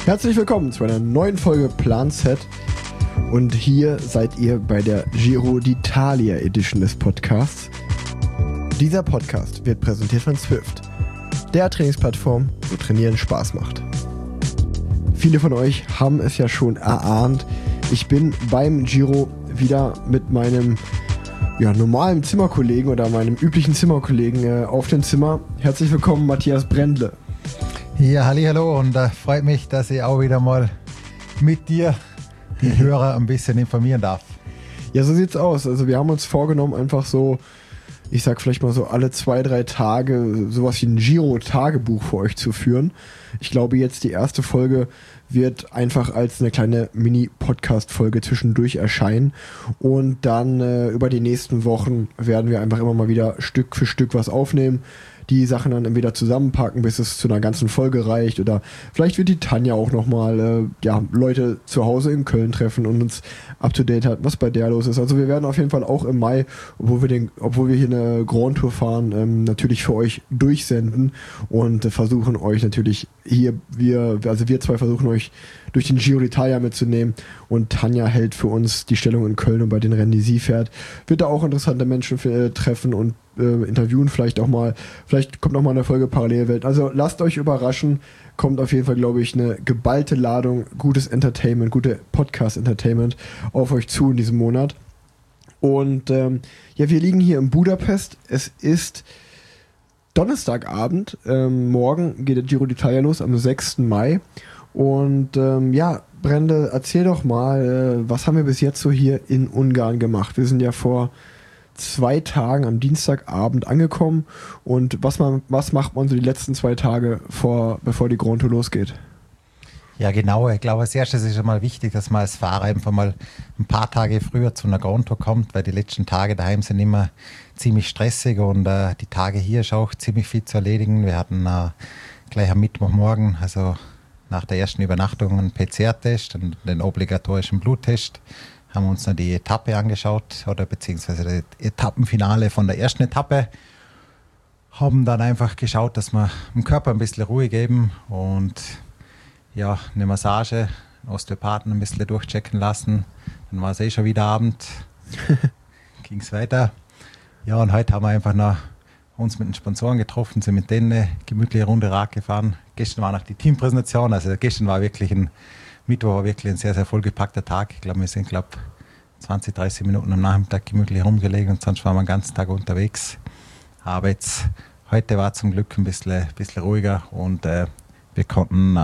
Herzlich willkommen zu einer neuen Folge Plan Z. Und hier seid ihr bei der Giro d'Italia Edition des Podcasts. Dieser Podcast wird präsentiert von Zwift, der Trainingsplattform, wo Trainieren Spaß macht. Viele von euch haben es ja schon erahnt. Ich bin beim Giro wieder mit meinem normalen Zimmerkollegen oder meinem üblichen Zimmerkollegen auf dem Zimmer. Herzlich willkommen, Matthias Brendle. Ja, hallo und freut mich, dass ich auch wieder mal mit dir die Hörer ein bisschen informieren darf. Ja, so sieht's aus. Also wir haben uns vorgenommen, einfach so, ich sag vielleicht mal so alle 2-3 Tage sowas wie ein Giro-Tagebuch für euch zu führen. Ich glaube jetzt die erste Folge wird einfach als eine kleine Mini-Podcast-Folge zwischendurch erscheinen und dann über die nächsten Wochen werden wir einfach immer mal wieder Stück für Stück was aufnehmen, die Sachen dann entweder zusammenpacken, bis es zu einer ganzen Folge reicht, oder vielleicht wird die Tanja auch nochmal Leute zu Hause in Köln treffen und uns up-to-date halten, was bei der los ist. Also wir werden auf jeden Fall auch im Mai, obwohl wir hier eine Grand Tour fahren, natürlich für euch durchsenden und versuchen euch natürlich wir zwei versuchen euch durch den Giro d'Italia mitzunehmen und Tanja hält für uns die Stellung in Köln und bei den Rennen, die sie fährt, wird da auch interessante Menschen treffen und interviewen vielleicht auch mal. Vielleicht kommt noch mal eine Folge Parallelwelt. Also lasst euch überraschen. Kommt auf jeden Fall, glaube ich, eine geballte Ladung gutes Entertainment, gute Podcast-Entertainment auf euch zu in diesem Monat. Und wir liegen hier in Budapest. Es ist Donnerstagabend. Morgen geht der Giro d'Italia los, am 6. Mai. Und Brende, erzähl doch mal, was haben wir bis jetzt so hier in Ungarn gemacht? Wir sind ja vor 2 Tagen am Dienstagabend angekommen. Und was macht man so die letzten 2 Tage bevor die Grand Tour losgeht? Ja, genau. Ich glaube, als erstes ist es mal wichtig, dass man als Fahrer einfach mal ein paar Tage früher zu einer Grand Tour kommt, weil die letzten Tage daheim sind immer ziemlich stressig und die Tage hier ist auch ziemlich viel zu erledigen. Wir hatten gleich am Mittwochmorgen, also nach der ersten Übernachtung, einen PCR-Test und den obligatorischen Bluttest. Haben uns noch die Etappe angeschaut oder beziehungsweise das Etappenfinale von der ersten Etappe. Haben dann einfach geschaut, dass wir dem Körper ein bisschen Ruhe geben und eine Massage, einen Osteopathen ein bisschen durchchecken lassen. Dann war es schon wieder Abend. Ging es weiter. Ja, und heute haben wir einfach noch uns mit den Sponsoren getroffen, sind mit denen eine gemütliche Runde Rad gefahren. Gestern war noch die Teampräsentation, also gestern war wirklich Mittwoch war wirklich ein sehr, sehr vollgepackter Tag. Ich glaube, wir sind 20, 30 Minuten am Nachmittag gemütlich rumgelegen und sonst waren wir den ganzen Tag unterwegs. Aber heute war zum Glück ein bisschen ruhiger und wir konnten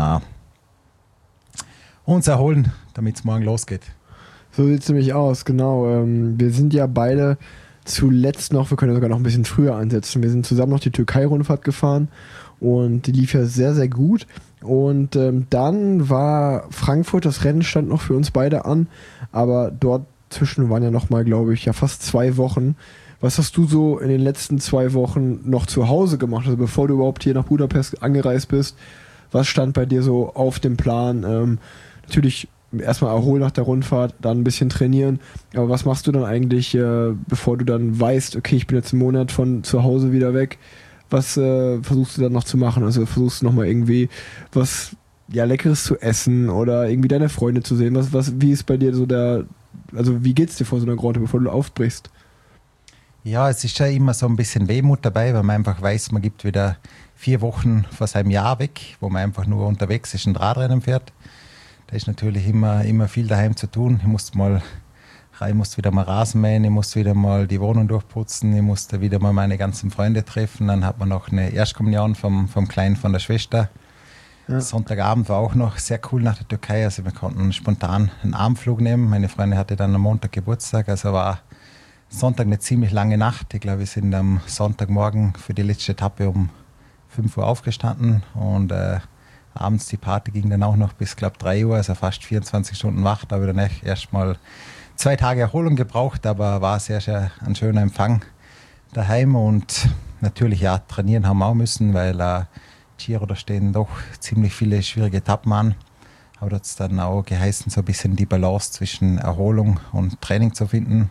uns erholen, damit es morgen losgeht. So sieht es nämlich aus, genau. Wir sind ja beide zuletzt noch, wir können ja sogar noch ein bisschen früher ansetzen. Wir sind zusammen noch die Türkei-Rundfahrt gefahren und die lief ja sehr, sehr gut. Und dann war Frankfurt, das Rennen stand noch für uns beide an, aber dort zwischen waren ja nochmal, glaube ich, fast 2 Wochen. Was hast du so in den letzten 2 Wochen noch zu Hause gemacht, also bevor du überhaupt hier nach Budapest angereist bist? Was stand bei dir so auf dem Plan? Natürlich erstmal erholen nach der Rundfahrt, dann ein bisschen trainieren, aber was machst du dann eigentlich, bevor du dann weißt, okay, ich bin jetzt einen Monat von zu Hause wieder weg? Was versuchst du dann noch zu machen? Also versuchst du nochmal irgendwie was Leckeres zu essen oder irgendwie deine Freunde zu sehen? Wie ist bei dir so wie geht's dir vor so einer Grand Tour, bevor du aufbrichst? Ja, es ist ja immer so ein bisschen Wehmut dabei, weil man einfach weiß, man gibt wieder 4 Wochen vor seinem Jahr weg, wo man einfach nur unterwegs ist und Radrennen fährt. Da ist natürlich immer viel daheim zu tun. Ich musste wieder mal Rasen mähen, ich musste wieder mal die Wohnung durchputzen, ich musste wieder mal meine ganzen Freunde treffen. Dann hat man noch eine Erstkommunion vom Kleinen von der Schwester. Ja. Sonntagabend war auch noch sehr cool nach der Türkei. Also wir konnten spontan einen Abendflug nehmen. Meine Freundin hatte dann am Montag Geburtstag, also war Sonntag eine ziemlich lange Nacht. Ich glaube, wir sind am Sonntagmorgen für die letzte Etappe um 5 Uhr aufgestanden und abends die Party ging dann auch noch bis, glaube 3 Uhr, also fast 24 Stunden wach. Da habe ich dann erst mal 2 Tage Erholung gebraucht, aber war sehr, sehr ein schöner Empfang daheim und natürlich trainieren haben wir auch müssen, weil Giro, da stehen doch ziemlich viele schwierige Etappen an. Aber da hat es dann auch geheißen, so ein bisschen die Balance zwischen Erholung und Training zu finden.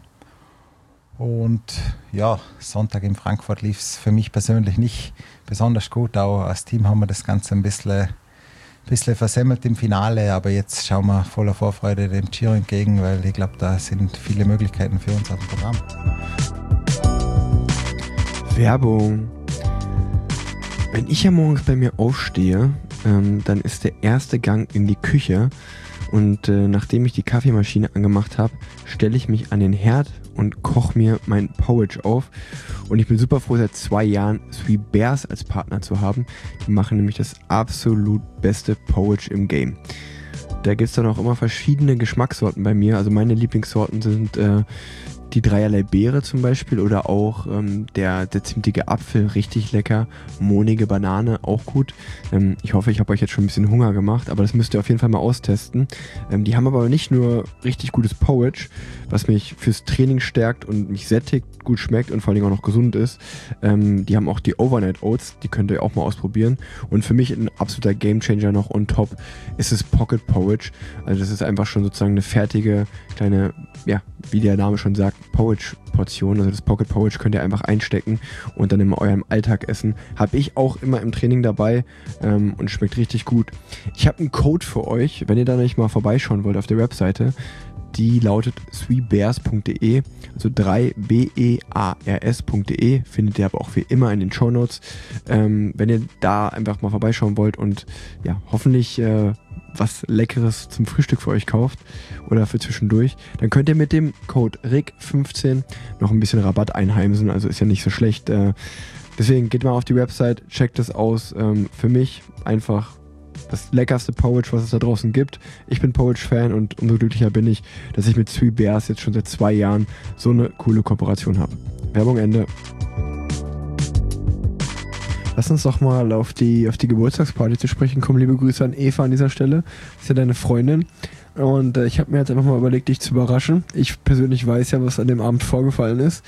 Und Sonntag in Frankfurt lief es für mich persönlich nicht besonders gut. Auch als Team haben wir das Ganze ein bisschen bisschen versemmelt im Finale, aber jetzt schauen wir voller Vorfreude dem Giro entgegen, weil ich glaube, da sind viele Möglichkeiten für uns auf dem Programm. Werbung. Wenn ich ja morgens bei mir aufstehe, dann ist der erste Gang in die Küche und nachdem ich die Kaffeemaschine angemacht habe, stelle ich mich an den Herd und koche mir mein Porridge auf. Und ich bin super froh, seit 2 Jahren Three Bears als Partner zu haben. Die machen nämlich das absolut beste Porridge im Game. Da gibt es dann auch immer verschiedene Geschmackssorten bei mir. Also meine Lieblingssorten sind die dreierlei Beere zum Beispiel oder auch der zimtige Apfel, richtig lecker. Mohnige Banane, auch gut. Ich hoffe, ich habe euch jetzt schon ein bisschen Hunger gemacht, aber das müsst ihr auf jeden Fall mal austesten. Die haben aber nicht nur richtig gutes Porridge, was mich fürs Training stärkt und mich sättigt, gut schmeckt und vor allem auch noch gesund ist. Die haben auch die Overnight Oats, die könnt ihr auch mal ausprobieren. Und für mich ein absoluter Gamechanger noch on top ist das Pocket Porridge. Also das ist einfach schon sozusagen eine fertige kleine, ja, wie der Name schon sagt, Porridge-Portion. Also das Pocket Porridge könnt ihr einfach einstecken und dann in eurem Alltag essen. Habe ich auch immer im Training dabei und schmeckt richtig gut. Ich habe einen Code für euch, wenn ihr da nicht mal vorbeischauen wollt auf der Webseite. Die lautet threebears.de, also 3bears.de, findet ihr aber auch wie immer in den Shownotes. Wenn ihr da einfach mal vorbeischauen wollt und ja, hoffentlich was Leckeres zum Frühstück für euch kauft oder für zwischendurch, dann könnt ihr mit dem Code RIG15 noch ein bisschen Rabatt einheimsen, also ist ja nicht so schlecht. Deswegen geht mal auf die Website, checkt das aus. Für mich einfach das leckerste Porridge, was es da draußen gibt. Ich bin Porridge-Fan und umso glücklicher bin ich, dass ich mit Three Bears jetzt schon seit 2 Jahren so eine coole Kooperation habe. Werbung Ende. Lass uns doch mal auf die Geburtstagsparty zu sprechen kommen. Liebe Grüße an Eva an dieser Stelle. Das ist ja deine Freundin. Und ich habe mir jetzt einfach mal überlegt, dich zu überraschen. Ich persönlich weiß ja, was an dem Abend vorgefallen ist.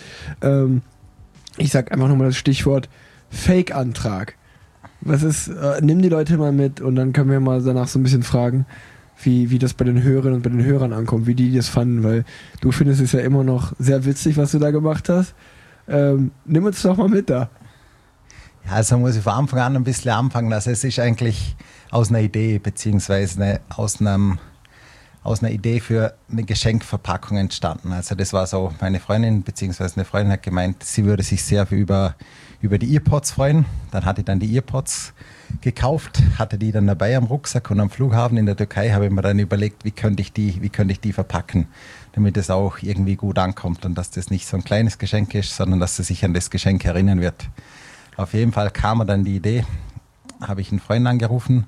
Ich sag einfach nochmal das Stichwort Fake-Antrag. Was ist, nimm die Leute mal mit und dann können wir mal danach so ein bisschen fragen, wie das bei den Hörerinnen und bei den Hörern ankommt, wie die das fanden, weil du findest es ja immer noch sehr witzig, was du da gemacht hast. Nimm uns doch mal mit da. Ja, also muss ich von Anfang an ein bisschen anfangen. Also es ist eigentlich aus einer Idee, beziehungsweise aus einer Idee für eine Geschenkverpackung entstanden. Also das war so, meine Freundin, beziehungsweise eine Freundin hat gemeint, sie würde sich sehr über die Earpods freuen. Dann hatte ich dann die Earpods gekauft, hatte die dann dabei am Rucksack und am Flughafen in der Türkei habe ich mir dann überlegt, wie könnte ich die verpacken, damit es auch irgendwie gut ankommt und dass das nicht so ein kleines Geschenk ist, sondern dass sie sich an das Geschenk erinnern wird. Auf jeden Fall kam mir dann die Idee, habe ich einen Freund angerufen,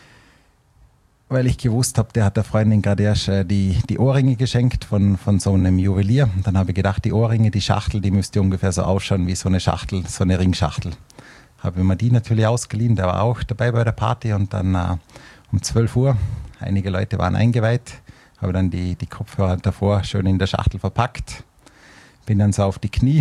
weil ich gewusst habe, der hat der Freundin gerade erst die Ohrringe geschenkt von so einem Juwelier. Und dann habe ich gedacht, die Ohrringe, die Schachtel, die müsste ungefähr so ausschauen wie so eine Schachtel, so eine Ringschachtel. Habe mir die natürlich ausgeliehen, der war auch dabei bei der Party und dann um 12 Uhr, einige Leute waren eingeweiht, habe dann die Kopfhörer davor schön in der Schachtel verpackt, bin dann so auf die Knie,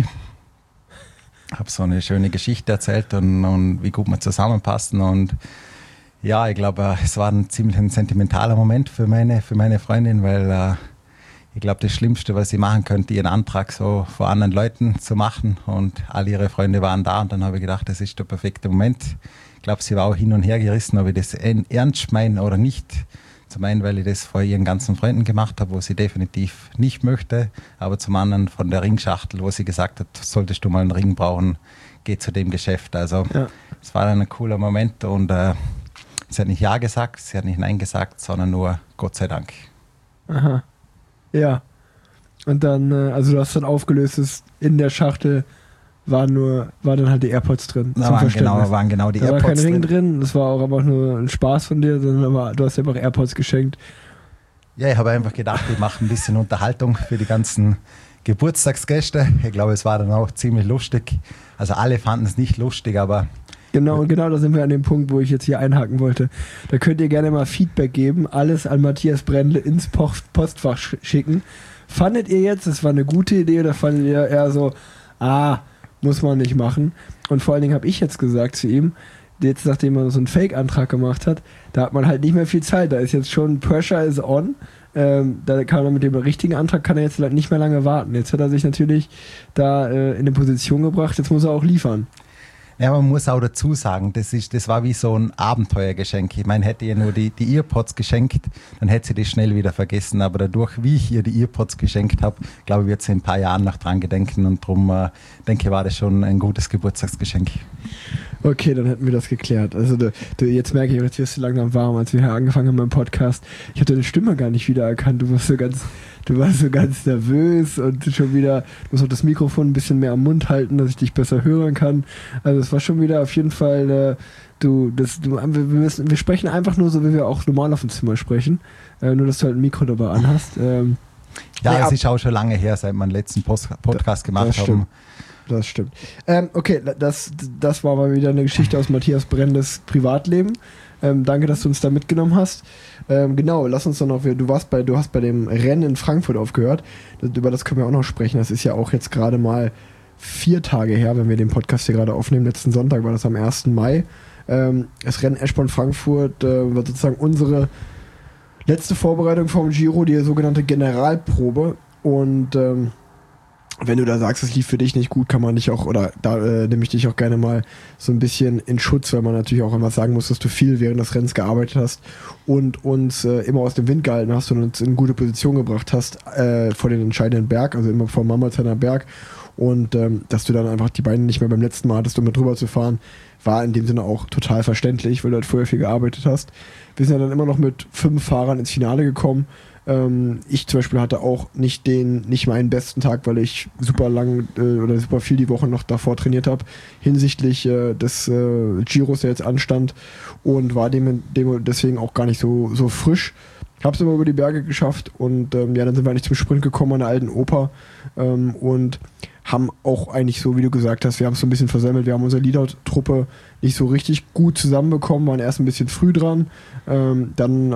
habe so eine schöne Geschichte erzählt und wie gut wir zusammenpassen und ja, ich glaube, es war ein ziemlich sentimentaler Moment für meine Freundin, weil ich glaube, das Schlimmste, was sie machen könnte, ihren Antrag so vor anderen Leuten zu machen und all ihre Freunde waren da und dann habe ich gedacht, das ist der perfekte Moment. Ich glaube, sie war auch hin und her gerissen, ob ich das ernst meine oder nicht. Zum einen, weil ich das vor ihren ganzen Freunden gemacht habe, wo sie definitiv nicht möchte, aber zum anderen von der Ringschachtel, wo sie gesagt hat, solltest du mal einen Ring brauchen, geh zu dem Geschäft. Also es war dann ein cooler Moment und sie hat nicht Ja gesagt, sie hat nicht Nein gesagt, sondern nur Gott sei Dank. Aha. Ja. Und dann, also du hast dann aufgelöst, dass in der Schachtel waren dann halt die AirPods drin. Da waren genau die AirPods drin. Da war kein Ring drin, das war auch einfach nur ein Spaß von dir, sondern du hast einfach AirPods geschenkt. Ja, ich habe einfach gedacht, ich mache ein bisschen Unterhaltung für die ganzen Geburtstagsgäste. Ich glaube, es war dann auch ziemlich lustig. Also alle fanden es nicht lustig, aber Genau, da sind wir an dem Punkt, wo ich jetzt hier einhaken wollte. Da könnt ihr gerne mal Feedback geben, alles an Matthias Brendle ins Postfach schicken. Fandet ihr jetzt, das war eine gute Idee oder fandet ihr eher so, muss man nicht machen? Und vor allen Dingen habe ich jetzt gesagt zu ihm, jetzt nachdem man so einen Fake-Antrag gemacht hat, da hat man halt nicht mehr viel Zeit, da ist jetzt schon Pressure is on. Da kann er mit dem richtigen Antrag kann er jetzt nicht mehr lange warten. Jetzt hat er sich natürlich da in eine Position gebracht, jetzt muss er auch liefern. Ja, man muss auch dazu sagen, das war wie so ein Abenteuergeschenk. Ich meine, hätte ihr nur die Earpods geschenkt, dann hätte sie das schnell wieder vergessen. Aber dadurch, wie ich ihr die Earpods geschenkt habe, glaube ich, wird sie in ein paar Jahren noch dran gedenken. Und darum denke ich, war das schon ein gutes Geburtstagsgeschenk. Okay, dann hätten wir das geklärt. Also jetzt merke ich, jetzt wirst du langsam warm, als wir hier angefangen haben beim Podcast. Ich habe deine Stimme gar nicht wiedererkannt. Du warst so ganz nervös und schon wieder, du musst auch das Mikrofon ein bisschen mehr am Mund halten, dass ich dich besser hören kann. Also es war schon wieder auf jeden Fall, wir sprechen einfach nur so, wie wir auch normal auf dem Zimmer sprechen. Nur, dass du halt ein Mikro dabei anhast. Es ist auch schon lange her, seit wir den letzten Podcast gemacht haben. Das stimmt. Okay, das war mal wieder eine Geschichte aus Matthias Brenndes Privatleben. Danke, dass du uns da mitgenommen hast. Genau, lass uns doch noch, du hast bei dem Rennen in Frankfurt aufgehört. Über das können wir auch noch sprechen. Das ist ja auch jetzt gerade mal 4 Tage her, wenn wir den Podcast hier gerade aufnehmen. Letzten Sonntag war das am 1. Mai. Das Rennen Eschborn-Frankfurt war sozusagen unsere letzte Vorbereitung vom Giro, die sogenannte Generalprobe. Und wenn du da sagst, es lief für dich nicht gut, kann man dich auch, oder da nehme ich dich auch gerne mal so ein bisschen in Schutz, weil man natürlich auch immer sagen muss, dass du viel während des Rennens gearbeitet hast und uns immer aus dem Wind gehalten hast und uns in gute Position gebracht hast vor den entscheidenden Berg, also immer vor Marmolzheimer Berg, und dass du dann einfach die Beine nicht mehr beim letzten Mal hattest, um mit drüber zu fahren, war in dem Sinne auch total verständlich, weil du halt vorher viel gearbeitet hast. Wir sind ja dann immer noch mit 5 Fahrern ins Finale gekommen. Ich zum Beispiel hatte auch nicht meinen besten Tag, weil ich super lang oder super viel die Woche noch davor trainiert habe, hinsichtlich des Giros, der jetzt anstand, und war deswegen auch gar nicht so frisch. Hab's aber über die Berge geschafft und dann sind wir eigentlich zum Sprint gekommen an der alten Oper und haben auch eigentlich so, wie du gesagt hast, wir haben es so ein bisschen versemmelt. Wir haben unsere Leadout-Truppe nicht so richtig gut zusammenbekommen, waren erst ein bisschen früh dran. Dann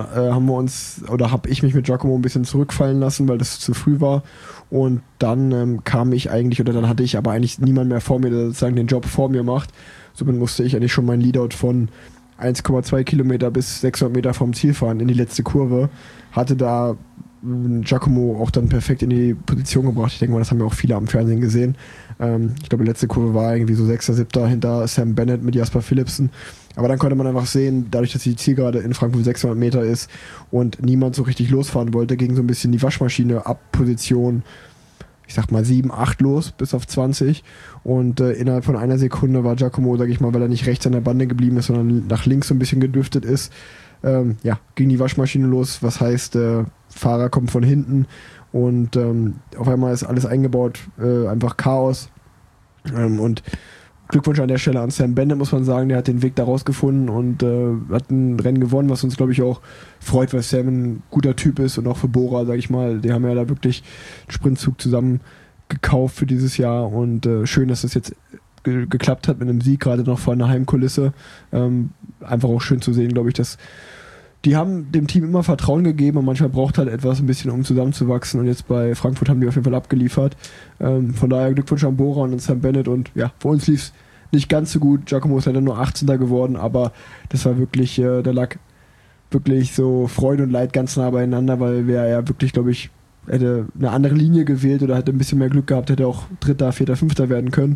habe ich mich mit Giacomo ein bisschen zurückfallen lassen, weil das zu früh war. Und dann dann hatte ich aber eigentlich niemand mehr vor mir, der sozusagen den Job vor mir macht. Somit musste ich eigentlich schon mein Leadout von 1,2 Kilometer bis 600 Meter vom Ziel fahren in die letzte Kurve. Hatte da Giacomo auch dann perfekt in die Position gebracht. Ich denke mal, das haben ja auch viele am Fernsehen gesehen. Ich glaube, die letzte Kurve war irgendwie so 6., 7. hinter Sam Bennett mit Jasper Philipsen. Aber dann konnte man einfach sehen, dadurch, dass die Zielgerade in Frankfurt 600 Meter ist und niemand so richtig losfahren wollte, ging so ein bisschen die Waschmaschine ab Position, ich sag mal 7, 8 los, bis auf 20. Und innerhalb von einer Sekunde war Giacomo, sag ich mal, weil er nicht rechts an der Bande geblieben ist, sondern nach links so ein bisschen gedüftet ist, ging die Waschmaschine los, was heißt, Fahrer kommt von hinten und auf einmal ist alles eingebaut, einfach Chaos. Und Glückwunsch an der Stelle an Sam Bennett, muss man sagen, der hat den Weg da rausgefunden und hat ein Rennen gewonnen, was uns, glaube ich, auch freut, weil Sam ein guter Typ ist und auch für Bora, sag ich mal, die haben ja da wirklich einen Sprintzug zusammen gekauft für dieses Jahr und schön, dass das jetzt geklappt hat mit einem Sieg, gerade noch vor einer Heimkulisse. Einfach auch schön zu sehen, glaube ich, dass die haben dem Team immer Vertrauen gegeben und manchmal braucht halt etwas ein bisschen, um zusammenzuwachsen, und jetzt bei Frankfurt haben die auf jeden Fall abgeliefert. Von daher Glückwunsch an Bora und an Sam Bennett, und ja, für uns lief es nicht ganz so gut. Giacomo ist leider nur 18. geworden, aber das war wirklich, da lag wirklich so Freude und Leid ganz nah beieinander, weil wer ja wirklich, glaube ich, hätte eine andere Linie gewählt oder hätte ein bisschen mehr Glück gehabt, hätte auch 3., 4., 5. werden können.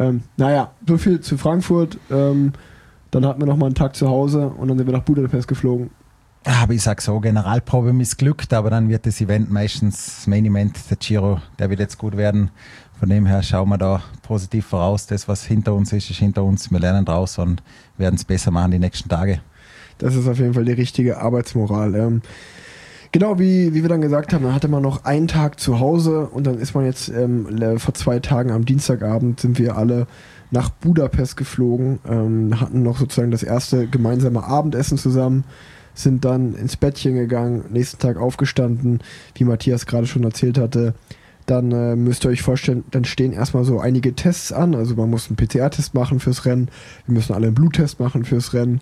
So viel zu Frankfurt. Dann hatten wir nochmal einen Tag zu Hause und dann sind wir nach Budapest geflogen. Aber ich sage so, Generalprobe missglückt, aber dann wird das Event meistens, das Main Event, der Giro, der wird jetzt gut werden. Von dem her schauen wir da positiv voraus. Das, was hinter uns ist, ist hinter uns. Wir lernen draus und werden es besser machen die nächsten Tage. Das ist auf jeden Fall die richtige Arbeitsmoral. Genau, wie wir dann gesagt haben, dann hatte man noch einen Tag zu Hause und dann ist man jetzt vor 2 Tagen am Dienstagabend sind wir alle nach Budapest geflogen, hatten noch sozusagen das erste gemeinsame Abendessen zusammen, sind dann ins Bettchen gegangen, nächsten Tag aufgestanden, wie Matthias gerade schon erzählt hatte. Dann müsst ihr euch vorstellen, dann stehen erstmal so einige Tests an, also man muss einen PCR-Test machen fürs Rennen, wir müssen alle einen Bluttest machen fürs Rennen,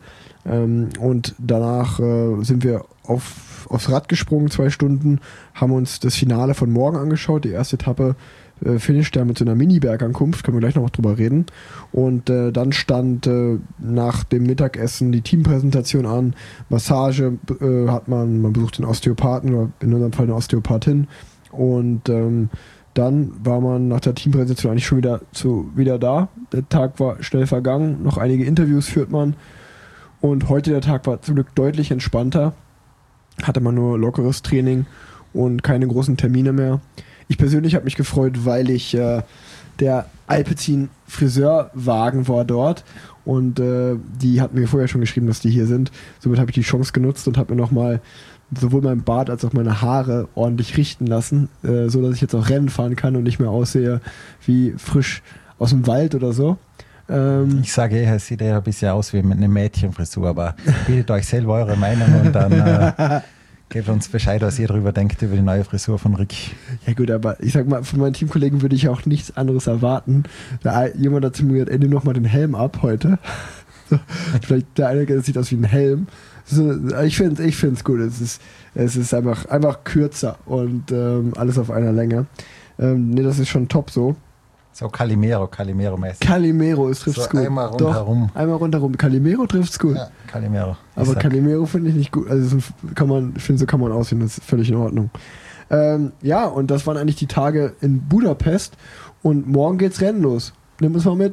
und danach sind wir aufs Rad gesprungen, 2 Stunden, haben uns das Finale von morgen angeschaut, die erste Etappe finisht da mit so einer Mini-Bergankunft, können wir gleich noch drüber reden. Und dann stand nach dem Mittagessen die Teampräsentation an, Massage man besucht den Osteopathen oder in unserem Fall eine Osteopathin. Und Dann war man nach der Teampräsentation eigentlich schon wieder da. Der Tag war schnell vergangen, noch einige Interviews führt man. Und heute der Tag war zum Glück deutlich entspannter. Hatte man nur lockeres Training und keine großen Termine mehr. Ich persönlich habe mich gefreut, weil ich der Alpecin Friseurwagen war dort und die hatten mir vorher schon geschrieben, dass die hier sind. Somit habe ich die Chance genutzt und habe mir nochmal sowohl mein Bart als auch meine Haare ordentlich richten lassen, so dass ich jetzt auch Rennen fahren kann und nicht mehr aussehe wie frisch aus dem Wald oder so. Ich sage es sieht eher ein bisschen aus wie mit einer Mädchenfrisur, aber bildet euch selber eure Meinung und dann gebt uns Bescheid, was ihr darüber denkt, über die neue Frisur von Rick. Ja gut, aber ich sag mal, von meinen Teamkollegen würde ich auch nichts anderes erwarten. Jemand hat zu mir gesagt, nimm noch mal den Helm ab heute. So, vielleicht der eine, das sieht aus wie ein Helm. So, ich finde es gut. Es ist einfach kürzer und alles auf einer Länge. Das ist schon top so. So Calimero-mäßig. Calimero, es trifft's so gut. Einmal rundherum. Einmal rundherum. Calimero trifft's gut. Ja, Calimero. Aber Calimero finde ich nicht gut. Also ich finde, so kann man aussehen, das ist völlig in Ordnung. Und das waren eigentlich die Tage in Budapest und morgen geht's Rennen los. Nimm uns mal mit.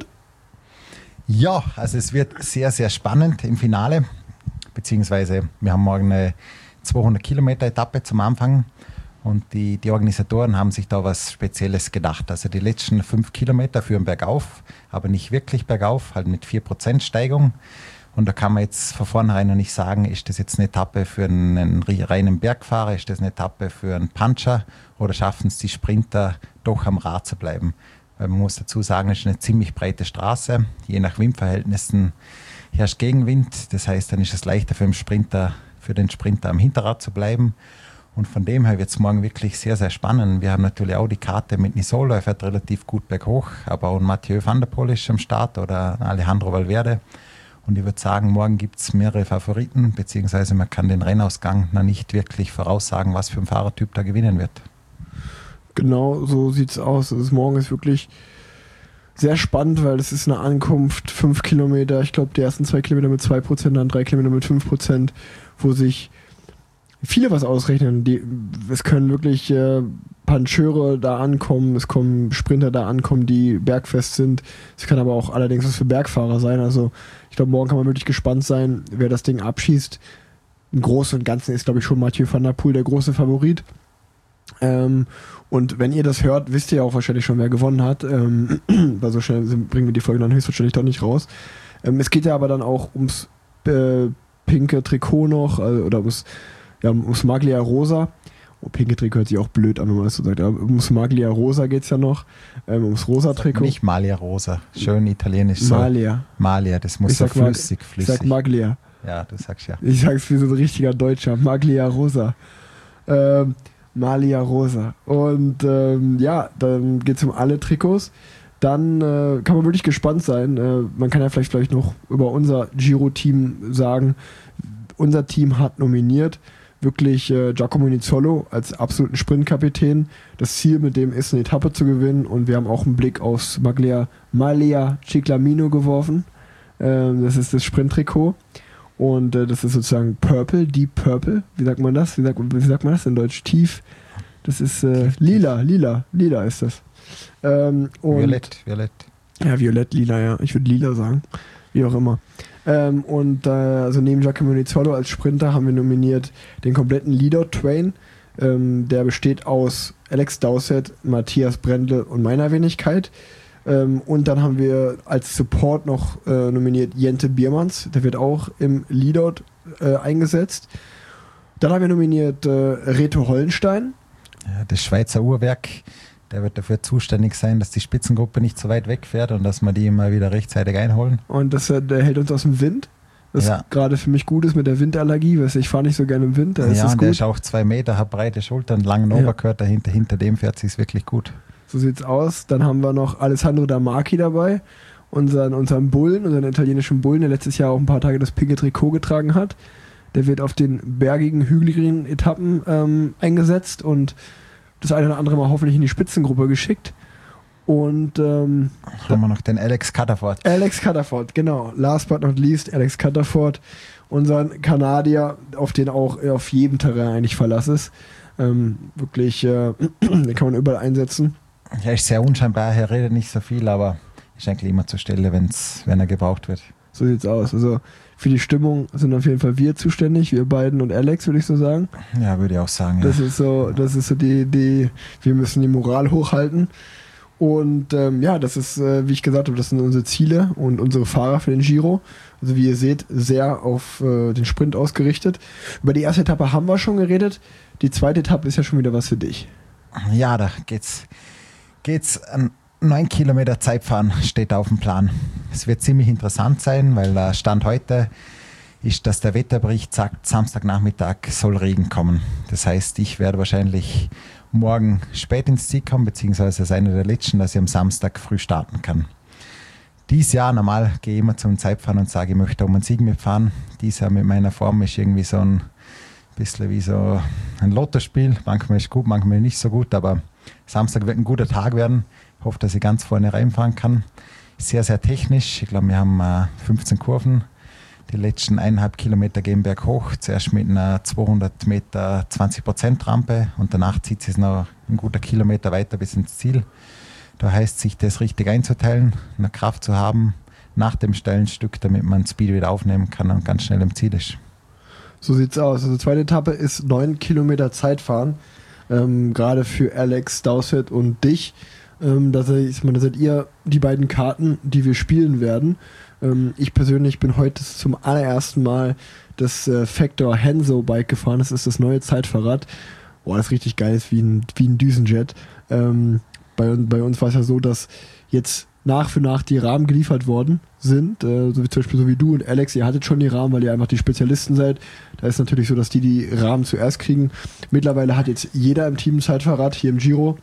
Ja, also es wird sehr, sehr spannend im Finale. Beziehungsweise wir haben morgen eine 200 Kilometer Etappe zum Anfang. Und die Organisatoren haben sich da was Spezielles gedacht. Also die letzten 5 Kilometer führen bergauf, aber nicht wirklich bergauf, halt mit 4% Steigung. Und da kann man jetzt von vornherein noch nicht sagen, ist das jetzt eine Etappe für einen reinen Bergfahrer, ist das eine Etappe für einen Puncher oder schaffen es die Sprinter doch am Rad zu bleiben. Weil man muss dazu sagen, es ist eine ziemlich breite Straße. Je nach Windverhältnissen herrscht Gegenwind. Das heißt, dann ist es leichter für den Sprinter am Hinterrad zu bleiben. Und von dem her wird es morgen wirklich sehr, sehr spannend. Wir haben natürlich auch die Karte mit Nisolo, er fährt relativ gut berghoch, aber auch Mathieu van der Poel ist am Start oder Alejandro Valverde. Und ich würde sagen, morgen gibt es mehrere Favoriten, beziehungsweise man kann den Rennausgang noch nicht wirklich voraussagen, was für ein Fahrertyp da gewinnen wird. Genau, so sieht es aus. Morgen ist wirklich sehr spannend, weil es ist eine Ankunft, 5 Kilometer, ich glaube die ersten 2 Kilometer mit 2%, dann 3 Kilometer mit 5%, wo sich viele was ausrechnen. Es können wirklich Puncheure da ankommen, es kommen Sprinter da ankommen, die bergfest sind. Es kann aber auch allerdings was für Bergfahrer sein. Also ich glaube, morgen kann man wirklich gespannt sein, wer das Ding abschießt. Im Großen und Ganzen ist, glaube ich, schon Mathieu van der Poel der große Favorit. Und wenn ihr das hört, wisst ihr auch wahrscheinlich schon, wer gewonnen hat. Weil so schnell bringen wir die Folge dann höchstwahrscheinlich doch nicht raus. Es geht ja aber dann auch ums pinke Trikot noch, oder ums Maglia Rosa. Oh, pinke Trikot hört sich auch blöd an, wenn man das so sagt. Aber ums Maglia Rosa geht es ja noch. Ums rosa Trikot. Nicht Maglia Rosa. Schön italienisch. Malia. So. Malia, das muss so flüssig. Ich sag Maglia. Ja, du sagst ja. Ich sag's wie so ein richtiger Deutscher. Maglia Rosa. Malia Rosa. Und dann geht's um alle Trikots. Dann kann man wirklich gespannt sein. Man kann ja vielleicht noch über unser Giro-Team sagen. Unser Team hat nominiert wirklich Giacomo Nizzolo als absoluten Sprintkapitän. Das Ziel mit dem ist, eine Etappe zu gewinnen und wir haben auch einen Blick aufs Maglia Ciclamino geworfen. Das ist das Sprinttrikot und das ist sozusagen Purple, Deep Purple. Wie sagt man das? Wie sagt man das in Deutsch? Tief. Das ist lila ist das. Violett. Ja, violett, lila, ja. Ich würde lila sagen. Wie auch immer. Also neben Giacomo Nizzolo als Sprinter haben wir nominiert den kompletten Leader-Train. Der besteht aus Alex Dowsett, Matthias Brendle und meiner Wenigkeit. Und dann haben wir als Support noch nominiert Jente Biermanns. Der wird auch im Leadout eingesetzt. Dann haben wir nominiert Reto Hollenstein. Ja, das Schweizer Uhrwerk. Der wird dafür zuständig sein, dass die Spitzengruppe nicht so weit wegfährt und dass wir die immer wieder rechtzeitig einholen. Und der hält uns aus dem Wind. Was gerade für mich gut ist mit der Windallergie. Ich fahre nicht so gerne im Wind. Und der ist auch 2 Meter, hat breite Schultern, langen Oberkörper dahinter. Hinter dem fährt es wirklich gut. So sieht's aus. Dann haben wir noch Alessandro Damarchi dabei. Unseren Bullen, unseren italienischen Bullen, der letztes Jahr auch ein paar Tage das pinke Trikot getragen hat. Der wird auf den bergigen, hügeligen Etappen eingesetzt und das eine oder andere Mal hoffentlich in die Spitzengruppe geschickt. Und haben wir noch den Alex Catterford. Alex Catterford, genau. Last but not least, Alex Catterford, unseren Kanadier, auf den auch auf jedem Terrain eigentlich Verlass ist. Wirklich, den kann man überall einsetzen. Er ist sehr unscheinbar, er redet nicht so viel, aber ist eigentlich immer zur Stelle, wenn er gebraucht wird. So sieht's aus. Also für die Stimmung sind auf jeden Fall wir zuständig, wir beiden und Alex, würde ich so sagen. Ja, würde ich auch sagen. Das ist so die, wir müssen die Moral hochhalten. Und das ist, wie ich gesagt habe, das sind unsere Ziele und unsere Fahrer für den Giro. Also wie ihr seht, sehr auf den Sprint ausgerichtet. Über die erste Etappe haben wir schon geredet. Die zweite Etappe ist ja schon wieder was für dich. Ja, da geht's 9 Kilometer Zeitfahren steht auf dem Plan. Es wird ziemlich interessant sein, weil der Stand heute ist, dass der Wetterbericht sagt, Samstagnachmittag soll Regen kommen. Das heißt, ich werde wahrscheinlich morgen spät ins Ziel kommen, beziehungsweise als einer der letzten, dass ich am Samstag früh starten kann. Dieses Jahr normal gehe ich immer zum Zeitfahren und sage, ich möchte um einen Sieg mitfahren. Dieses Jahr mit meiner Form ist irgendwie so ein bisschen wie so ein Lottospiel. Manchmal ist gut, manchmal nicht so gut, aber Samstag wird ein guter Tag werden. Ich hoffe, dass ich ganz vorne reinfahren kann. Sehr, sehr technisch. Ich glaube, wir haben 15 Kurven. Die letzten 1,5 Kilometer gehen berghoch. Zuerst mit einer 200 Meter 20% Rampe und danach zieht es noch ein guter Kilometer weiter bis ins Ziel. Da heißt sich das richtig einzuteilen, eine Kraft zu haben nach dem steilen Stück, damit man Speed wieder aufnehmen kann und ganz schnell im Ziel ist. So sieht's aus. Also zweite Etappe ist 9 Kilometer Zeitfahren. Gerade für Alex, Dowsett und dich. Da seid ihr die beiden Karten, die wir spielen werden. Ich persönlich bin heute zum allerersten Mal das Factor Henso Bike gefahren. Das ist das neue Zeitfahrrad. Boah, das ist richtig geil, ist wie ein Düsenjet. Bei uns war es ja so, dass jetzt nach für nach die Rahmen geliefert worden sind. So wie zum Beispiel so wie du und Alex, ihr hattet schon die Rahmen, weil ihr einfach die Spezialisten seid. Da ist natürlich so, dass die Rahmen zuerst kriegen. Mittlerweile hat jetzt jeder im Team ein Zeitfahrrad hier im Giro.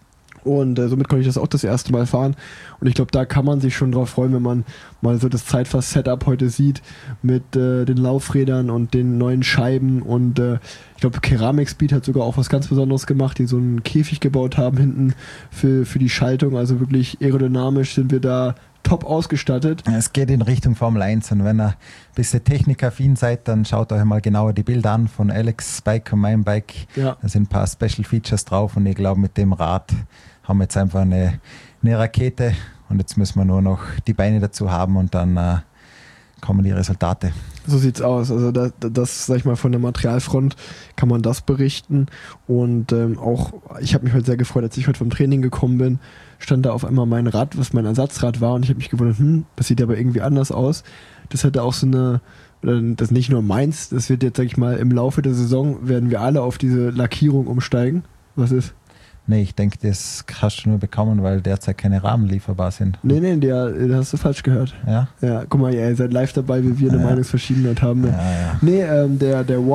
Und somit konnte ich das auch das erste Mal fahren. Und ich glaube, da kann man sich schon drauf freuen, wenn man mal so das Zeitfahr-Setup heute sieht mit den Laufrädern und den neuen Scheiben. Und ich glaube, Ceramic Speed hat sogar auch was ganz Besonderes gemacht, die so einen Käfig gebaut haben hinten für die Schaltung. Also wirklich aerodynamisch sind wir da top ausgestattet. Es geht in Richtung Formel 1 und wenn ihr ein bisschen technikaffin seid, dann schaut euch mal genauer die Bilder an von Alex' Bike und meinem Bike. Ja. Da sind ein paar Special Features drauf und ich glaube, mit dem Rad haben wir jetzt einfach eine Rakete und jetzt müssen wir nur noch die Beine dazu haben und dann kommen die Resultate. So sieht's aus. Also das, sag ich mal, von der Materialfront kann man das berichten. Und auch, ich habe mich heute sehr gefreut, als ich heute vom Training gekommen bin, stand da auf einmal mein Rad, was mein Ersatzrad war, und ich habe mich gewundert, das sieht aber irgendwie anders aus. Das hatte auch so eine, das nicht nur meins, das wird jetzt, sag ich mal, im Laufe der Saison werden wir alle auf diese Lackierung umsteigen. Was ist? Nee, ich denke, das hast du nur bekommen, weil derzeit keine Rahmen lieferbar sind. Nee, das hast du falsch gehört. Ja? Ja, guck mal, ihr seid live dabei, wie wir eine Meinungsverschiedenheit haben. Ne? Ja. Nee, der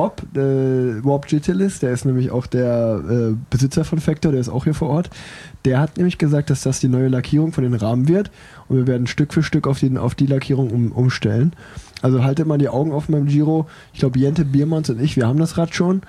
Warp Gitalis, der ist nämlich auch der Besitzer von Factor, der ist auch hier vor Ort. Der hat nämlich gesagt, dass das die neue Lackierung von den Rahmen wird und wir werden Stück für Stück auf die Lackierung umstellen. Also haltet mal die Augen offen beim Giro. Ich glaube, Jente Biermanns und ich, wir haben das Rad schon.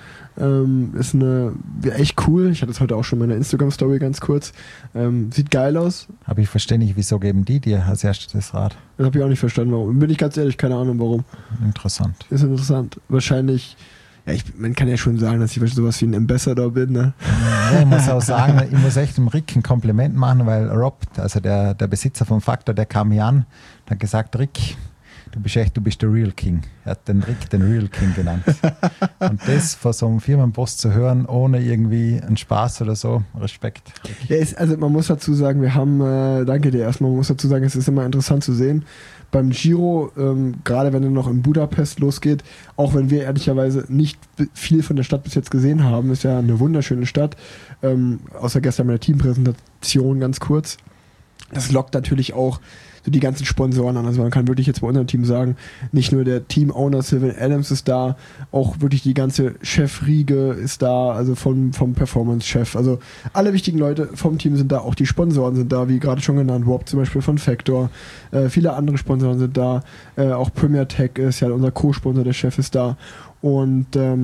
Ist echt cool. Ich hatte es heute auch schon in meiner Instagram-Story ganz kurz. Sieht geil aus. Aber ich verstehe nicht, wieso geben die dir als erstes das Rad? Das habe ich auch nicht verstanden, warum. Bin ich ganz ehrlich, keine Ahnung warum. Interessant. Ist interessant. Wahrscheinlich, ja, man kann ja schon sagen, dass ich sowas wie ein Ambassador bin, ne? Ja, ich muss auch sagen, ich muss echt dem Rick ein Kompliment machen, weil Rob, also der Besitzer vom Factor, der kam hier an, hat gesagt, Rick, du bist der Real King. Er hat den Rick den Real King genannt. Und das von so einem Firmenboss zu hören, ohne irgendwie einen Spaß oder so, Respekt. Ja, also man muss dazu sagen, wir haben, danke dir erstmal, man muss dazu sagen, es ist immer interessant zu sehen, beim Giro, gerade wenn er noch in Budapest losgeht, auch wenn wir ehrlicherweise nicht viel von der Stadt bis jetzt gesehen haben, ist ja eine wunderschöne Stadt, außer gestern bei der Teampräsentation ganz kurz. Das lockt natürlich auch so die ganzen Sponsoren an. Also man kann wirklich jetzt bei unserem Team sagen, nicht nur der Team-Owner Sylvan Adams ist da, auch wirklich die ganze Chefriege ist da, also vom Performance-Chef. Also alle wichtigen Leute vom Team sind da, auch die Sponsoren sind da, wie gerade schon genannt, Rob zum Beispiel von Factor. Viele andere Sponsoren sind da. Auch Premier Tech ist ja unser Co-Sponsor, der Chef ist da. Und der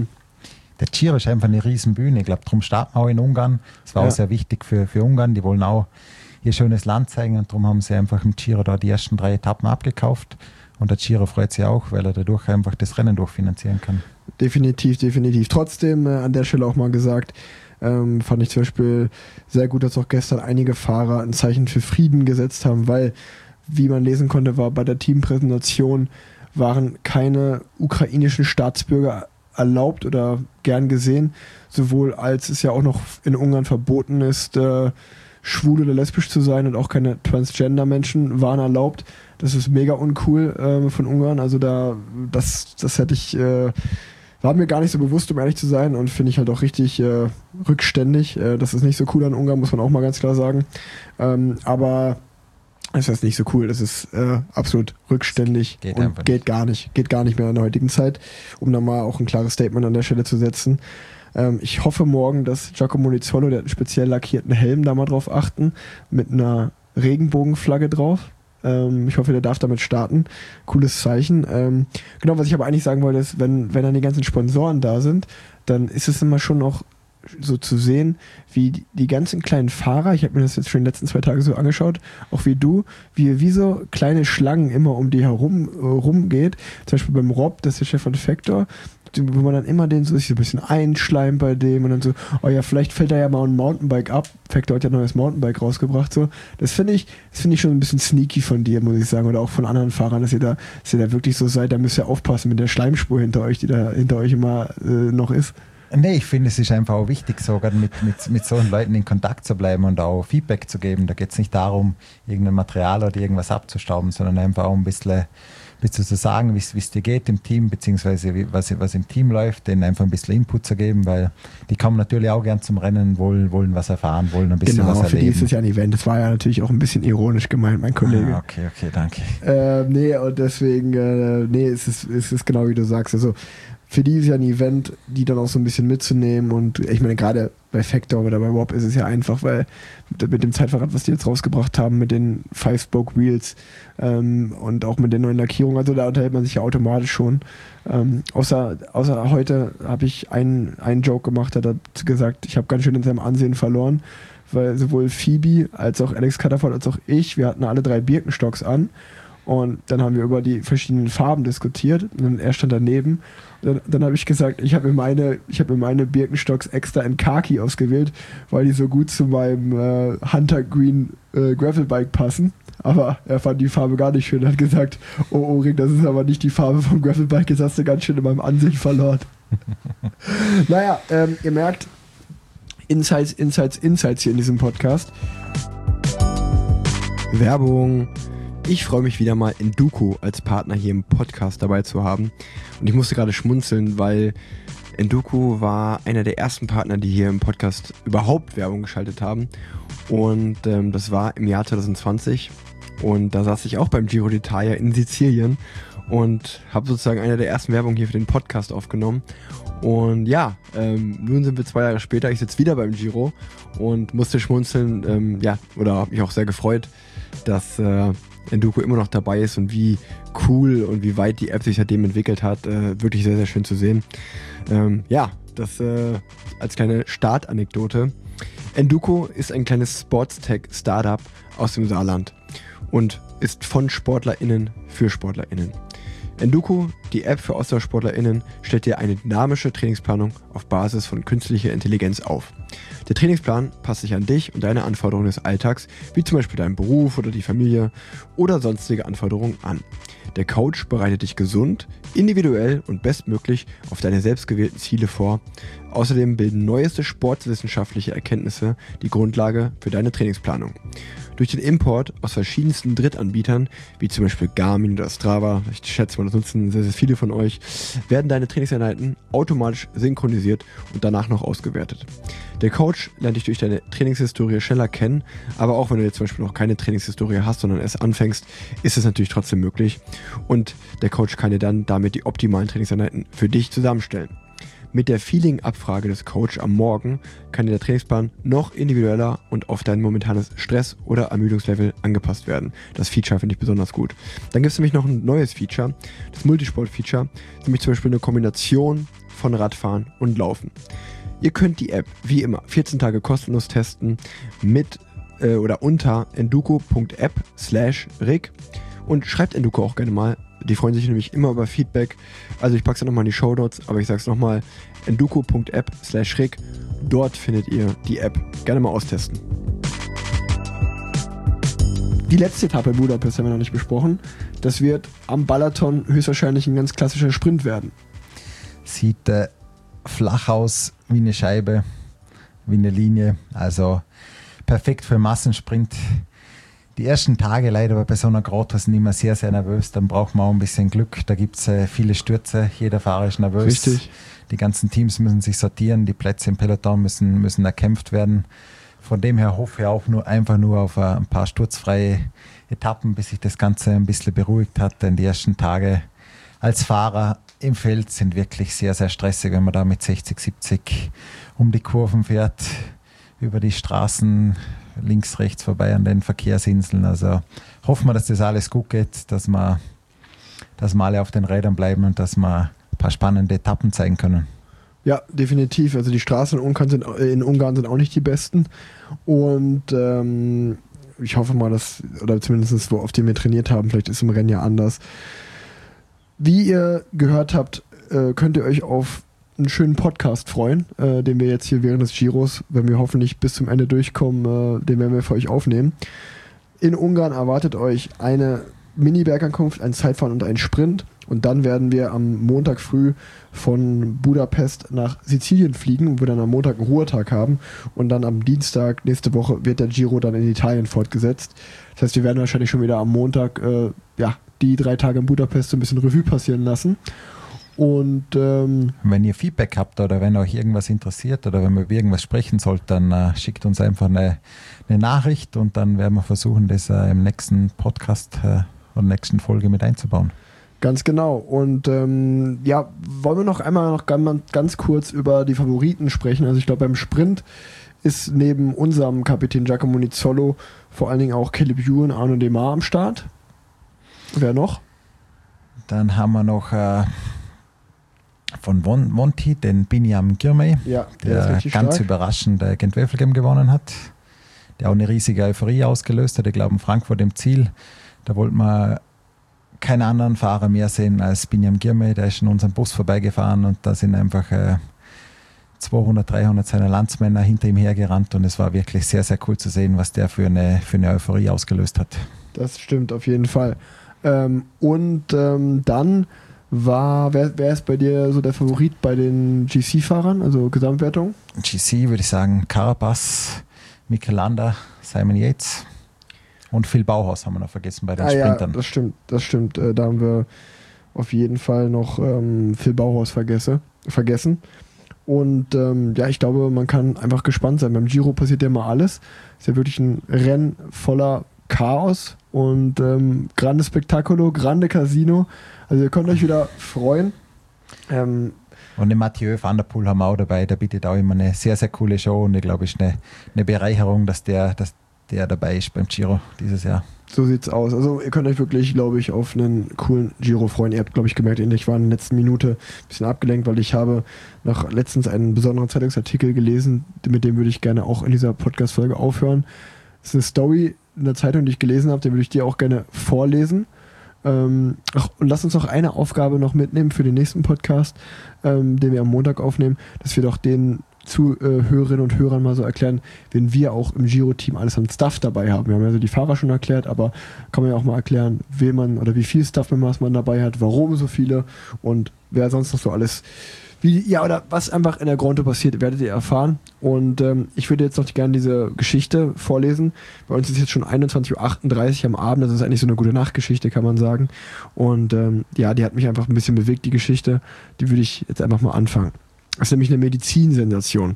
Giro ist einfach eine riesen Bühne. Ich glaube, darum starten wir auch in Ungarn. Das war auch sehr wichtig für Ungarn. Die wollen auch ihr schönes Land zeigen und darum haben sie einfach im Giro da die ersten 3 Etappen abgekauft und der Giro freut sich auch, weil er dadurch einfach das Rennen durchfinanzieren kann. Definitiv. Trotzdem an der Stelle auch mal gesagt, Fand ich zum Beispiel sehr gut, dass auch gestern einige Fahrer ein Zeichen für Frieden gesetzt haben, weil, wie man lesen konnte, war bei der Teampräsentation waren keine ukrainischen Staatsbürger erlaubt oder gern gesehen, sowohl als es ja auch noch in Ungarn verboten ist, schwul oder lesbisch zu sein, und auch keine Transgender-Menschen waren erlaubt. Das ist mega uncool von Ungarn, also das hätte ich, war mir gar nicht so bewusst, um ehrlich zu sein, und finde ich halt auch richtig rückständig. Das ist nicht so cool an Ungarn, muss man auch mal ganz klar sagen. Aber das ist nicht so cool, das ist absolut rückständig und geht gar nicht mehr in der heutigen Zeit, um da mal auch ein klares Statement an der Stelle zu setzen. Ich hoffe morgen, dass Giacomo Nizzolo, der hat einen speziell lackierten Helm, da mal drauf achten, mit einer Regenbogenflagge drauf. Ich hoffe, der darf damit starten. Cooles Zeichen. Genau, was ich aber eigentlich sagen wollte, ist, wenn dann die ganzen Sponsoren da sind, dann ist es immer schon auch so zu sehen, wie die ganzen kleinen Fahrer, ich habe mir das jetzt schon in den letzten 2 Tagen so angeschaut, auch wie du, wie so kleine Schlangen immer um die herum rumgeht. Zum Beispiel beim Rob, das ist der Chef von Factor, wo man dann immer den so ein bisschen einschleimt bei dem und dann so, oh ja, vielleicht fällt da ja mal ein Mountainbike ab. Factor hat ja ein neues Mountainbike rausgebracht. So. Das finde ich schon ein bisschen sneaky von dir, muss ich sagen, oder auch von anderen Fahrern, dass ihr da wirklich so seid, da müsst ihr aufpassen mit der Schleimspur hinter euch, die da hinter euch immer noch ist. Nee, ich finde, es ist einfach auch wichtig, sogar mit so Leuten in Kontakt zu bleiben und auch Feedback zu geben. Da geht es nicht darum, irgendein Material oder irgendwas abzustauben, sondern einfach auch ein bisschen zu sagen, wie es dir geht im Team, beziehungsweise was im Team läuft, denen einfach ein bisschen Input zu geben, weil die kommen natürlich auch gern zum Rennen, wollen was erfahren, wollen ein bisschen was erleben. Genau, für die ist es ja ein Event. Das war ja natürlich auch ein bisschen ironisch gemeint, mein Kollege. Okay, danke. Nee, und deswegen, es ist genau wie du sagst. Also für die ist ja ein Event, die dann auch so ein bisschen mitzunehmen, und ich meine, gerade bei Factor oder bei Rob ist es ja einfach, weil mit dem Zeitfahrrad, was die jetzt rausgebracht haben, mit den 5-Spoke-Wheels und auch mit der neuen Lackierung, also da unterhält man sich ja automatisch schon. Außer heute habe ich einen Joke gemacht, der hat gesagt, ich habe ganz schön in seinem Ansehen verloren, weil sowohl Phoebe als auch Alex Catterford als auch ich, wir hatten alle 3 Birkenstocks an. Und dann haben wir über die verschiedenen Farben diskutiert und er stand daneben. Dann habe ich gesagt, ich habe mir meine Birkenstocks extra in Khaki ausgewählt, weil die so gut zu meinem Hunter Green Gravelbike passen. Aber er fand die Farbe gar nicht schön und hat gesagt, oh Rick, das ist aber nicht die Farbe vom Gravelbike, jetzt hast du ganz schön in meinem Ansehen verloren. Naja, ihr merkt, Insights hier in diesem Podcast. Werbung. Ich freue mich wieder mal, Enduko als Partner hier im Podcast dabei zu haben. Und ich musste gerade schmunzeln, weil Enduko war einer der ersten Partner, die hier im Podcast überhaupt Werbung geschaltet haben. Und das war im Jahr 2020. Und da saß ich auch beim Giro d'Italia in Sizilien und habe sozusagen eine der ersten Werbungen hier für den Podcast aufgenommen. Und ja, nun sind wir 2 Jahre später. Ich sitze wieder beim Giro und musste schmunzeln. Oder habe mich auch sehr gefreut, dass Enduko immer noch dabei ist und wie cool und wie weit die App sich seitdem entwickelt hat. Wirklich sehr, sehr schön zu sehen. Das als kleine Startanekdote. Enduko ist ein kleines Sportstech-Startup aus dem Saarland und ist von SportlerInnen für SportlerInnen. Enduko, die App für AusdauersportlerInnen, stellt dir eine dynamische Trainingsplanung auf Basis von künstlicher Intelligenz auf. Der Trainingsplan passt sich an dich und deine Anforderungen des Alltags, wie zum Beispiel deinen Beruf oder die Familie oder sonstige Anforderungen an. Der Coach bereitet dich gesund, individuell und bestmöglich auf deine selbstgewählten Ziele vor. Außerdem bilden neueste sportwissenschaftliche Erkenntnisse die Grundlage für deine Trainingsplanung. Durch den Import aus verschiedensten Drittanbietern, wie zum Beispiel Garmin oder Strava, ich schätze mal, das nutzen sehr, sehr viele von euch, werden deine Trainingseinheiten automatisch synchronisiert und danach noch ausgewertet. Der Coach lernt dich durch deine Trainingshistorie schneller kennen, aber auch wenn du jetzt zum Beispiel noch keine Trainingshistorie hast, sondern erst anfängst, ist es natürlich trotzdem möglich. Und der Coach kann dir dann damit die optimalen Trainingseinheiten für dich zusammenstellen. Mit der Feeling-Abfrage des Coach am Morgen kann dir der Trainingsplan noch individueller und auf dein momentanes Stress- oder Ermüdungslevel angepasst werden. Das Feature finde ich besonders gut. Dann gibt es nämlich noch ein neues Feature, das Multisport-Feature, nämlich zum Beispiel eine Kombination von Radfahren und Laufen. Ihr könnt die App wie immer 14 Tage kostenlos testen mit oder unter enduko.app/rig und schreibt Enduko auch gerne mal. Die freuen sich nämlich immer über Feedback. Also ich packe es ja nochmal in die Shownotes, aber ich sage es nochmal, enduko.app/rig. Dort findet ihr die App. Gerne mal austesten. Die letzte Etappe Budapest haben wir noch nicht besprochen. Das wird am Balaton höchstwahrscheinlich ein ganz klassischer Sprint werden. Sieht flach aus wie eine Scheibe, wie eine Linie. Also perfekt für Massensprint. Die ersten Tage leider bei so einer Grotte sind immer sehr, sehr nervös. Dann braucht man auch ein bisschen Glück. Da gibt es viele Stürze. Jeder Fahrer ist nervös. Richtig. Die ganzen Teams müssen sich sortieren. Die Plätze im Peloton müssen erkämpft werden. Von dem her hoffe ich auch einfach nur auf ein paar sturzfreie Etappen, bis sich das Ganze ein bisschen beruhigt hat. Denn die ersten Tage als Fahrer im Feld sind wirklich sehr, sehr stressig, wenn man da mit 60, 70 um die Kurven fährt, über die Straßen, links, rechts vorbei an den Verkehrsinseln. Also hoffen wir, dass das alles gut geht, dass wir alle auf den Rädern bleiben und dass wir ein paar spannende Etappen zeigen können. Ja, definitiv. Also die Straßen in Ungarn sind auch nicht die besten. Und ich hoffe mal, dass, oder zumindest wo auf dem wir trainiert haben, vielleicht ist im Rennen ja anders. Wie ihr gehört habt, könnt ihr euch auf einen schönen Podcast freuen, den wir jetzt hier während des Giros, wenn wir hoffentlich bis zum Ende durchkommen, den werden wir für euch aufnehmen. In Ungarn erwartet euch eine Mini-Bergankunft, ein Zeitfahren und ein Sprint. Und dann werden wir am Montag früh von Budapest nach Sizilien fliegen, wo wir dann am Montag einen Ruhetag haben. Und dann am Dienstag nächste Woche wird der Giro dann in Italien fortgesetzt. Das heißt, wir werden wahrscheinlich schon wieder am Montag die 3 Tage in Budapest so ein bisschen Revue passieren lassen. Und wenn ihr Feedback habt oder wenn euch irgendwas interessiert oder wenn wir über irgendwas sprechen sollt, dann schickt uns einfach eine Nachricht und dann werden wir versuchen, das im nächsten Podcast oder nächsten Folge mit einzubauen. Ganz genau. Und wollen wir noch einmal ganz kurz über die Favoriten sprechen. Also ich glaube, beim Sprint ist neben unserem Kapitän Giacomo Nizzolo vor allen Dingen auch Caleb Ewan und Arnaud Démare am Start. Wer noch? Dann haben wir noch von Monti den Binyam Girmay, der ganz stark überraschend Gent-Wevelgem gewonnen hat, der auch eine riesige Euphorie ausgelöst hat. Ich glaube, in Frankfurt im Ziel, da wollten wir keinen anderen Fahrer mehr sehen als Binyam Girmay. Der ist in unserem Bus vorbeigefahren und da sind einfach 200, 300 seiner Landsmänner hinter ihm hergerannt und es war wirklich sehr, sehr cool zu sehen, was der für eine Euphorie ausgelöst hat. Das stimmt auf jeden Fall. Dann war, wer ist bei dir so der Favorit bei den GC-Fahrern, also Gesamtwertung? GC würde ich sagen Carapaz, Mikel Landa, Simon Yates und Phil Bauhaus haben wir noch vergessen bei den Sprintern. Ja, das stimmt. Da haben wir auf jeden Fall noch Phil Bauhaus vergessen. Und ich glaube, man kann einfach gespannt sein. Beim Giro passiert ja immer alles. Ist ja wirklich ein Rennen voller Chaos und grande Spettacolo, grande Casino. Also ihr könnt euch wieder freuen. Und den Mathieu van der Poel haben wir auch dabei. Der bietet auch immer eine sehr, sehr coole Show und ich glaube, es ist eine Bereicherung, dass der dabei ist beim Giro dieses Jahr. So sieht's aus. Also ihr könnt euch wirklich, glaube ich, auf einen coolen Giro freuen. Ihr habt, glaube ich, gemerkt, ich war in der letzten Minute ein bisschen abgelenkt, weil ich habe noch letztens einen besonderen Zeitungsartikel gelesen, mit dem würde ich gerne auch in dieser Podcast-Folge aufhören. Das ist eine Story in der Zeitung, die ich gelesen habe, den würde ich dir auch gerne vorlesen. Und lass uns noch eine Aufgabe noch mitnehmen für den nächsten Podcast, den wir am Montag aufnehmen, dass wir doch den Zuhörerinnen und Hörern mal so erklären, wenn wir auch im Giro-Team alles an Stuff dabei haben. Wir haben ja so die Fahrer schon erklärt, aber kann man ja auch mal erklären, wen man oder wie viel Stuff-Members man dabei hat, warum so viele und wer sonst noch so alles, oder was einfach in der Gronte passiert, werdet ihr erfahren. Und ich würde jetzt noch gerne diese Geschichte vorlesen. Bei uns ist jetzt schon 21:38 Uhr am Abend, das ist eigentlich so eine gute Nachtgeschichte, kann man sagen. Und die hat mich einfach ein bisschen bewegt, die Geschichte. Die würde ich jetzt einfach mal anfangen. Das ist nämlich eine Medizinsensation.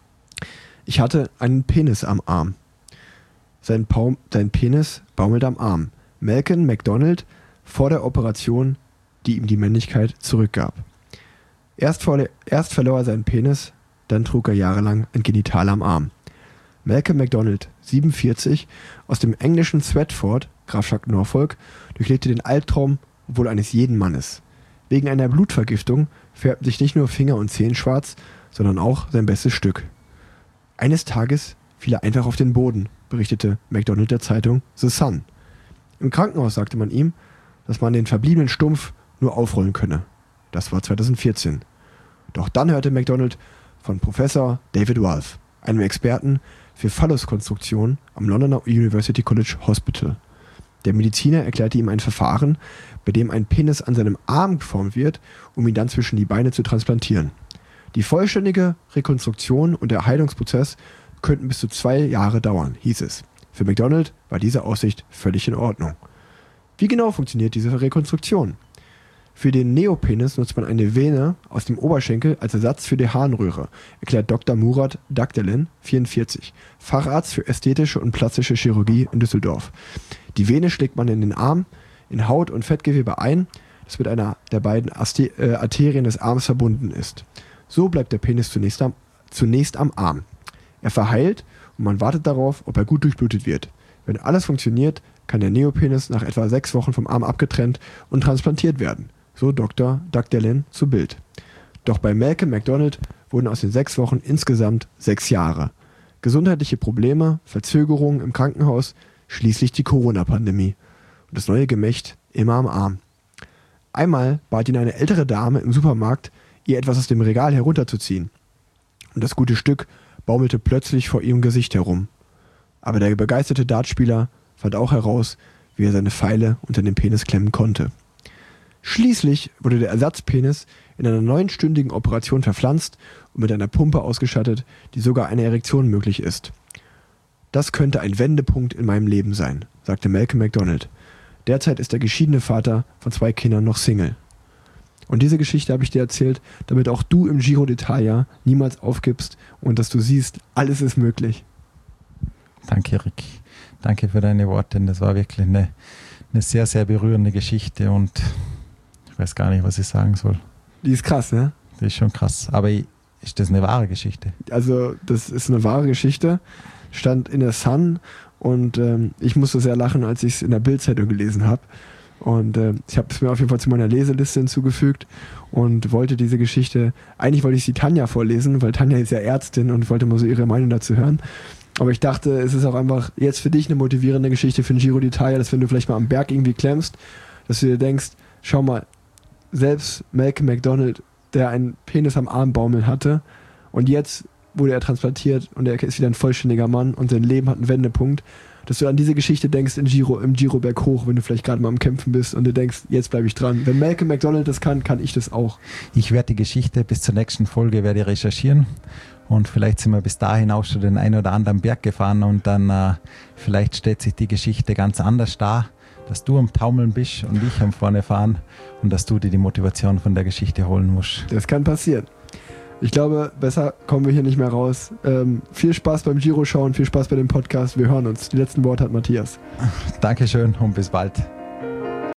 Ich hatte einen Penis am Arm. Sein Penis baumelt am Arm. Malcolm McDonald vor der Operation, die ihm die Männlichkeit zurückgab. Erst verlor er seinen Penis, dann trug er jahrelang ein Genital am Arm. Malcolm McDonald, 47, aus dem englischen Stratford, Grafschaft Norfolk, durchlebte den Albtraum wohl eines jeden Mannes. Wegen einer Blutvergiftung färbten sich nicht nur Finger und Zehen schwarz, sondern auch sein bestes Stück. Eines Tages fiel er einfach auf den Boden, berichtete McDonald der Zeitung The Sun. Im Krankenhaus sagte man ihm, dass man den verbliebenen Stumpf nur aufrollen könne. Das war 2014. Doch dann hörte McDonald von Professor David Walsh, einem Experten für Phalluskonstruktion am Londoner University College Hospital. Der Mediziner erklärte ihm ein Verfahren, bei dem ein Penis an seinem Arm geformt wird, um ihn dann zwischen die Beine zu transplantieren. Die vollständige Rekonstruktion und der Heilungsprozess könnten bis zu 2 Jahre dauern, hieß es. Für MacDonald war diese Aussicht völlig in Ordnung. Wie genau funktioniert diese Rekonstruktion? Für den Neopenis nutzt man eine Vene aus dem Oberschenkel als Ersatz für die Harnröhre, erklärt Dr. Murat Dagdelen, 44, Facharzt für ästhetische und plastische Chirurgie in Düsseldorf. Die Vene schlägt man in den Arm, in Haut und Fettgewebe ein, das mit einer der beiden Arterien des Arms verbunden ist. So bleibt der Penis zunächst am Arm. Er verheilt und man wartet darauf, ob er gut durchblutet wird. Wenn alles funktioniert, kann der Neopenis nach etwa 6 Wochen vom Arm abgetrennt und transplantiert werden. So Dr. Dagdelen zu Bild. Doch bei Malcolm McDonald wurden aus den 6 Wochen insgesamt 6 Jahre. Gesundheitliche Probleme, Verzögerungen im Krankenhaus, schließlich die Corona-Pandemie. Und das neue Gemächt immer am Arm. Einmal bat ihn eine ältere Dame im Supermarkt, ihr etwas aus dem Regal herunterzuziehen. Und das gute Stück baumelte plötzlich vor ihrem Gesicht herum. Aber der begeisterte Dartspieler fand auch heraus, wie er seine Pfeile unter den Penis klemmen konnte. Schließlich wurde der Ersatzpenis in einer 9-stündigen Operation verpflanzt und mit einer Pumpe ausgestattet, die sogar eine Erektion möglich ist. Das könnte ein Wendepunkt in meinem Leben sein, sagte Malcolm McDonald. Derzeit ist der geschiedene Vater von 2 Kindern noch Single. Und diese Geschichte habe ich dir erzählt, damit auch du im Giro d'Italia niemals aufgibst und dass du siehst, alles ist möglich. Danke, Rick. Danke für deine Worte. Das war wirklich eine sehr, sehr berührende Geschichte und ich weiß gar nicht, was ich sagen soll. Die ist krass, ne? Die ist schon krass. Aber ist das eine wahre Geschichte? Also, das ist eine wahre Geschichte. Stand in der Sun und ich musste sehr lachen, als ich es in der Bild-Zeitung gelesen habe. Und ich habe es mir auf jeden Fall zu meiner Leseliste hinzugefügt und wollte diese Geschichte, eigentlich wollte ich sie Tanja vorlesen, weil Tanja ist ja Ärztin und wollte mal so ihre Meinung dazu hören. Aber ich dachte, es ist auch einfach jetzt für dich eine motivierende Geschichte für den Giro d'Italia, dass wenn du vielleicht mal am Berg irgendwie klemmst, dass du dir denkst, schau mal, selbst Malcolm McDonald, der einen Penis am Arm baumeln hatte und jetzt wurde er transplantiert und er ist wieder ein vollständiger Mann und sein Leben hat einen Wendepunkt, dass du an diese Geschichte denkst im Giro berghoch, wenn du vielleicht gerade mal am Kämpfen bist und du denkst, jetzt bleibe ich dran. Wenn Malcolm McDonald das kann ich das auch. Ich werde die Geschichte bis zur nächsten Folge recherchieren und vielleicht sind wir bis dahin auch schon den einen oder anderen Berg gefahren und dann vielleicht stellt sich die Geschichte ganz anders dar, dass du am Taumeln bist und ich am vorne fahren und dass du dir die Motivation von der Geschichte holen musst. Das kann passieren. Ich glaube, besser kommen wir hier nicht mehr raus. Viel Spaß beim Giro schauen, viel Spaß bei dem Podcast. Wir hören uns. Die letzten Worte hat Matthias. Dankeschön und bis bald.